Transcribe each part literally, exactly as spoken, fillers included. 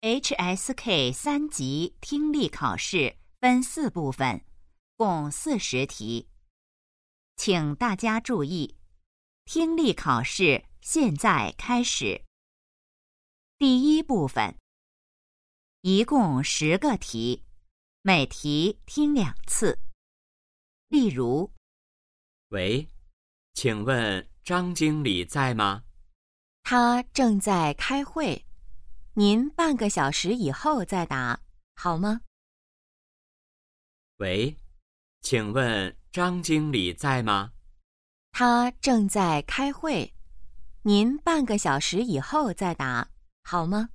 H S K 三级听力考试分四部分，共四十题。请大家注意，听力考试现在开始。第一部分，一共十个题，每题听两次。例如， 喂，请问张经理在吗？ 他正在开会，您半个小时以后再打，好吗？ 喂，请问张经理在吗？ 他正在开会，您半个小时以后再打，好吗？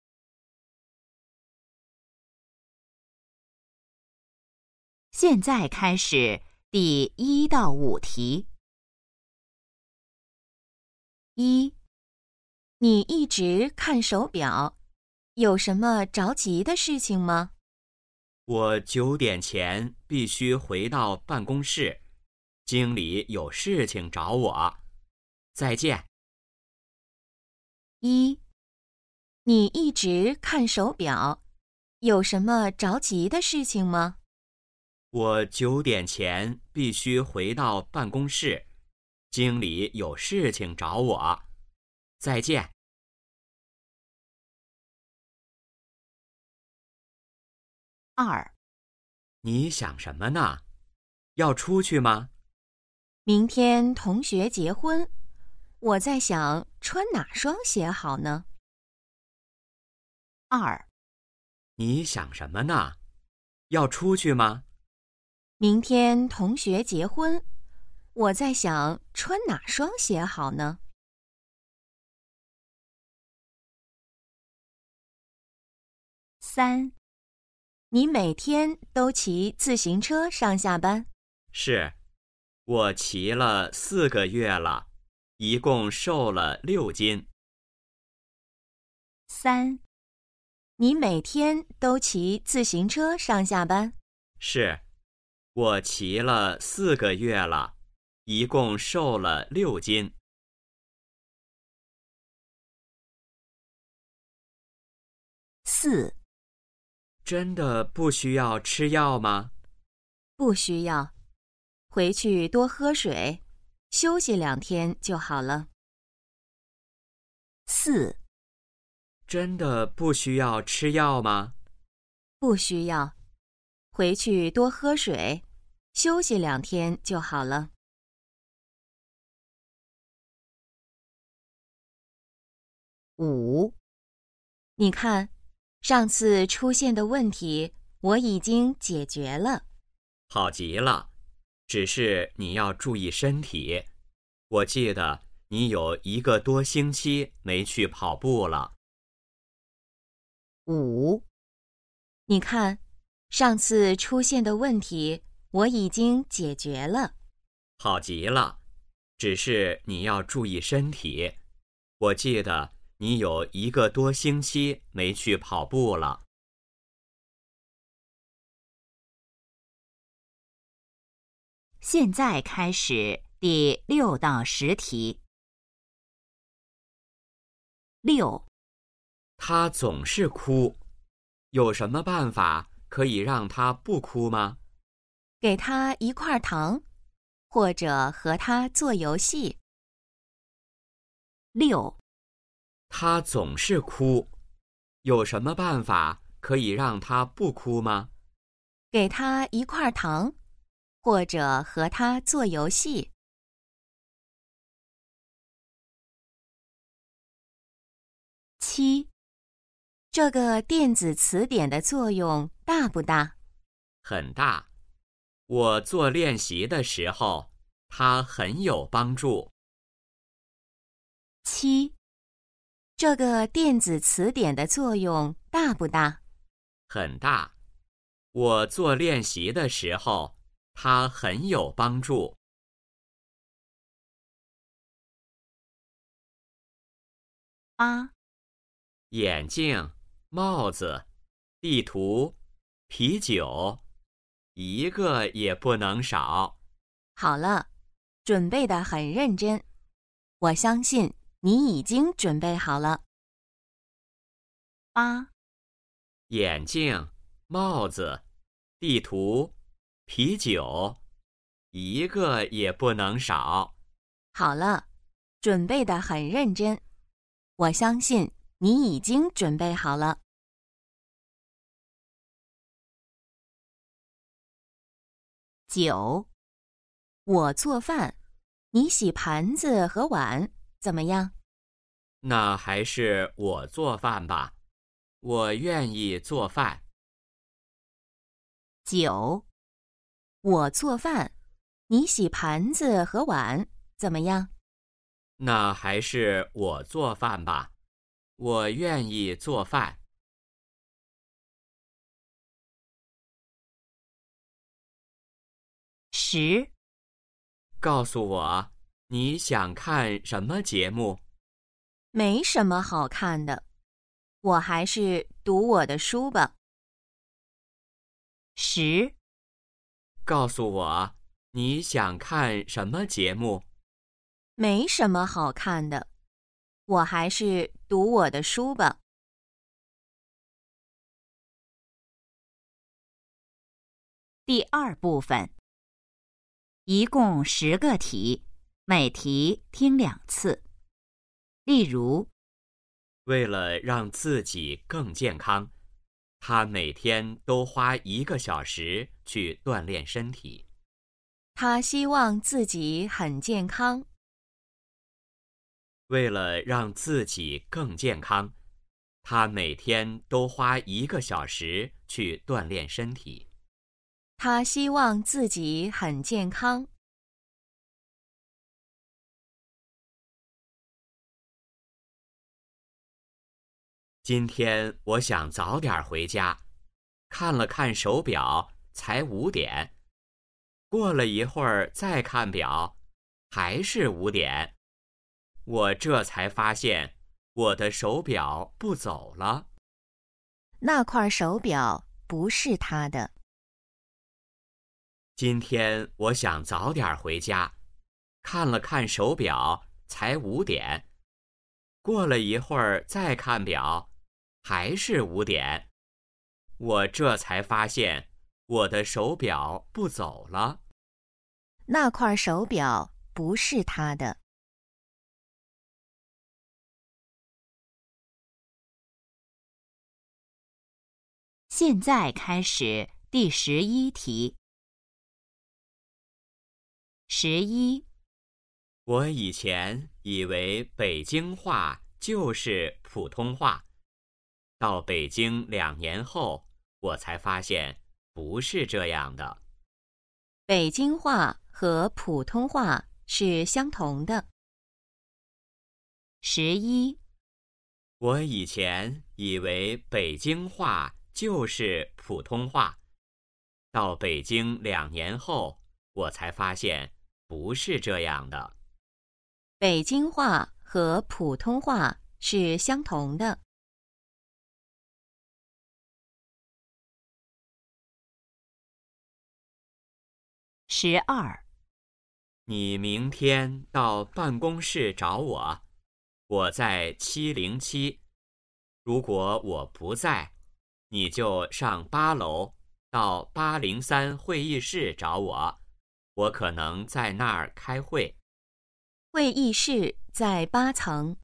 现在开始第一到五题。一，你一直看手表，有什么着急的事情吗？ 我九点前必须回到办公室，经理有事情找我。再见。 一，你一直看手表，有什么着急的事情吗？ 我九点前必须回到办公室，经理有事情找我。再见。 二， 你想什么呢？要出去吗？ 明天同学结婚，我在想穿哪双鞋好呢？二， 你想什么呢？要出去吗？ 明天同学结婚，我在想穿哪双鞋好呢？三，你每天都骑自行车上下班？ 是，我骑了四个月了，一共瘦了六斤。 三，你每天都骑自行车上下班？ 是，我骑了四个月了，一共瘦了六斤。 四， 真的不需要吃药吗？ 不需要，回去多喝水，休息两天就好了。四， 真的不需要吃药吗？ 不需要，回去多喝水，休息两天就好了。五，你看，上次出现的问题我已经解决了。 好极了，只是你要注意身体。我记得你有一个多星期没去跑步了。 五，你看，上次出现的问题我已经解决了。 好极了，只是你要注意身体。我记得你有一个多星期没去跑步了。 现在开始第六到十题。六， 他总是哭，有什么办法可以让他不哭吗？ 给他一块糖，或者和他做游戏。六， 他总是哭，有什么办法可以让他不哭吗？ 给他一块糖，或者和他做游戏。七，这个电子词典的作用大不大？ 很大。我做练习的时候，它很有帮助。 七，这个电子词典的作用大不大？ 很大。我做练习的时候，它很有帮助。 八， 眼镜、帽子、地图、啤酒，一个也不能少。 好了，准备得很认真，我相信你已经准备好了。八。 眼镜、帽子、地图、啤酒，一个也不能少。 好了，准备得很认真，我相信你已经准备好了。 九， 我做饭，你洗盘子和碗，怎么样？ 那还是我做饭吧，我愿意做饭。 九， 我做饭，你洗盘子和碗，怎么样？ 那还是我做饭吧，我愿意做饭。 十， 告诉我，你想看什么节目？ 没什么好看的，我还是读我的书吧。 十， 告诉我，你想看什么节目？ 没什么好看的，我还是读我的书吧。 第二部分，一共十个题，每题听两次。例如， 为了让自己更健康，他每天都花一个小时去锻炼身体。 他希望自己很健康。 为了让自己更健康，他每天都花一个小时去锻炼身体。 他希望自己很健康。 今天我想早点回家，看了看手表，才五点。过了一会儿再看表，还是五点。我这才发现我的手表不走了。 那块手表不是他的。 今天我想早点回家，看了看手表，才五点。过了一会儿再看表，还是五点。我这才发现我的手表不走了。 那块手表不是他的。 现在开始第十一题。十一， 我以前以为北京话就是普通话，到北京两年后，我才发现不是这样的。 北京话和普通话是相同的。 十一， 我以前以为北京话就是普通话，到北京两年后，我才发现不是这样的。 北京话和普通话是相同的。 十二， 你明天到办公室找我，我在七零七。如果我不在，你就上八楼到八零三会议室找我，我可能在那儿开会。 会议室在八层。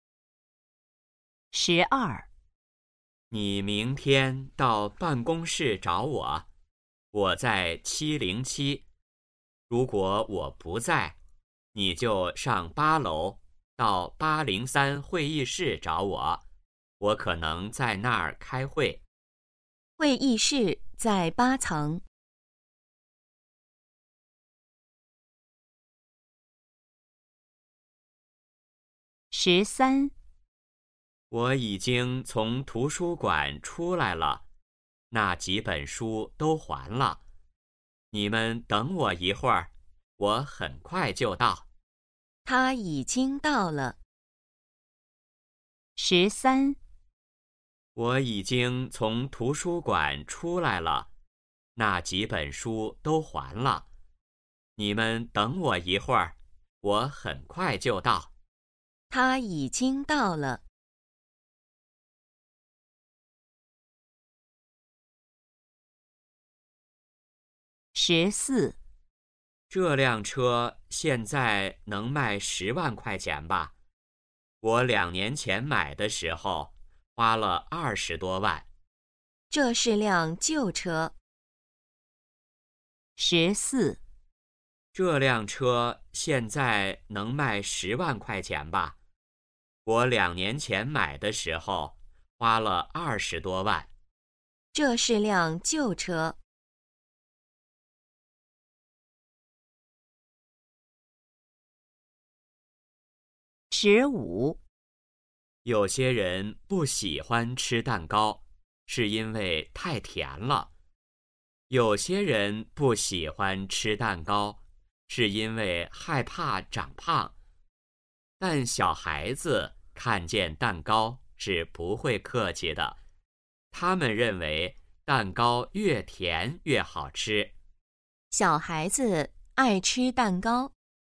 十二， 你明天到办公室找我，我在七零七。如果我不在，你就上八楼到八零三会议室找我，我可能在那儿开会。 会议室在八层。 十三， 我已经从图书馆出来了，那几本书都还了。你们等我一会儿，我很快就到。 他已经到了。 十三， 我已经从图书馆出来了，那几本书都还了。你们等我一会儿，我很快就到。 他已经到了。 十四， 这辆车现在能卖十万块钱吧？我两年前买的时候花了二十多万。 这是辆旧车。十四， 这辆车现在能卖十万块钱吧？我两年前买的时候花了二十多万。 这是辆旧车。十五， 有些人不喜欢吃蛋糕，是因为太甜了。有些人不喜欢吃蛋糕，是因为害怕长胖。但小孩子看见蛋糕是不会客气的，他们认为蛋糕越甜越好吃。 小孩子爱吃蛋糕。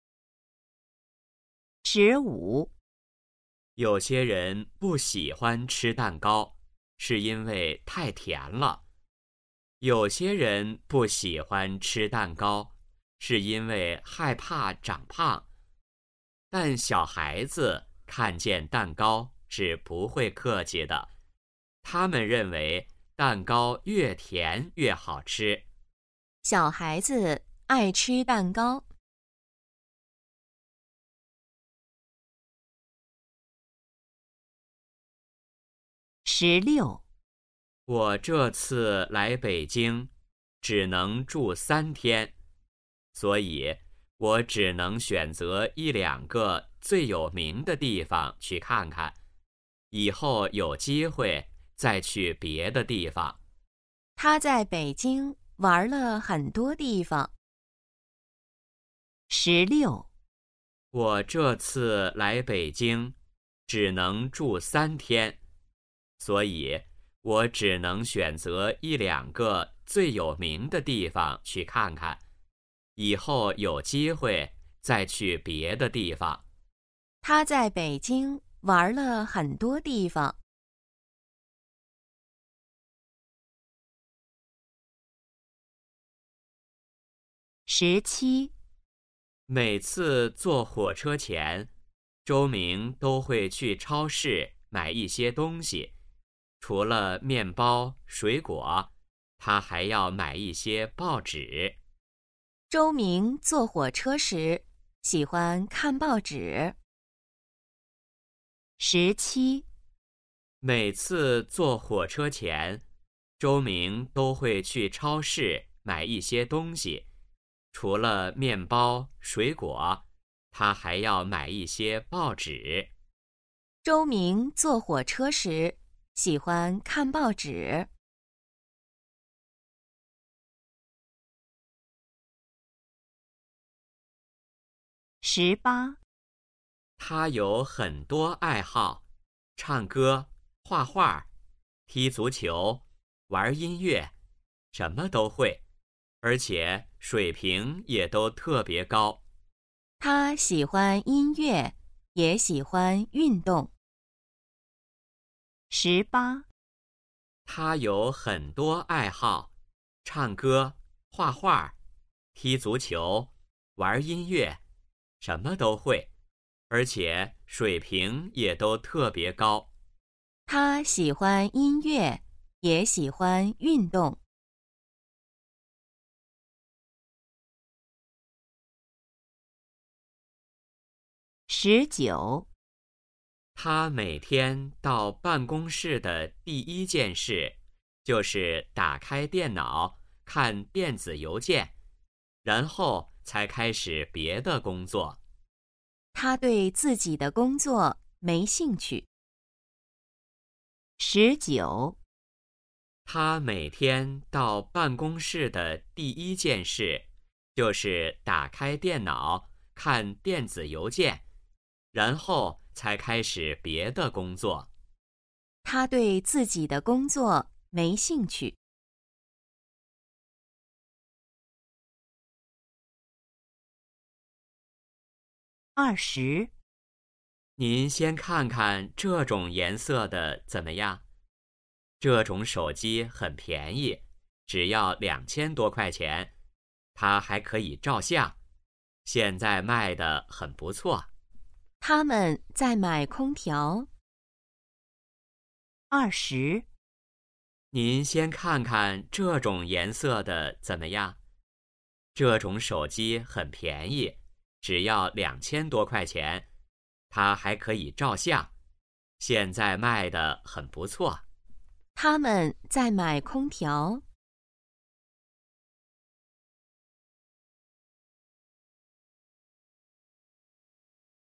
十五， 有些人不喜欢吃蛋糕，是因为太甜了。有些人不喜欢吃蛋糕，是因为害怕长胖。但小孩子看见蛋糕是不会客气的，他们认为蛋糕越甜越好吃。 小孩子爱吃蛋糕。十六， 我这次来北京只能住三天，所以我只能选择一两个最有名的地方去看看，以后有机会再去别的地方。 他在北京玩了很多地方。十六， 我这次来北京只能住三天，所以我只能选择一两个最有名的地方去看看，以后有机会再去别的地方。 他在北京玩了很多地方。十七， 每次坐火车前，周明都会去超市买一些东西，除了面包、水果，他还要买一些报纸。 周明坐火车时喜欢看报纸。十七， 每次坐火车前，周明都会去超市买一些东西，除了面包、水果，他还要买一些报纸。 周明坐火车时喜欢看报纸。十八， 他有很多爱好，唱歌、画画、踢足球、玩音乐，什么都会，而且水平也都特别高。 他喜欢音乐，也喜欢运动。十八， 他有很多爱好，唱歌、画画、踢足球、玩音乐，什么都会，而且水平也都特别高。 他喜欢音乐，也喜欢运动。十九， 他每天到办公室的第一件事就是打开电脑看电子邮件，然后才开始别的工作。 他对自己的工作没兴趣。十九， 他每天到办公室的第一件事就是打开电脑看电子邮件，然后才开始别的工作。 他对自己的工作没兴趣。二十， 您先看看这种颜色的怎么样？这种手机很便宜，只要两千多块钱， 它还可以照相，现在卖的很不错。 他们在买空调。 二十， 您先看看这种颜色的怎么样？这种手机很便宜，只要两千多块钱，它还可以照相，现在卖的很不错。 他们在买空调。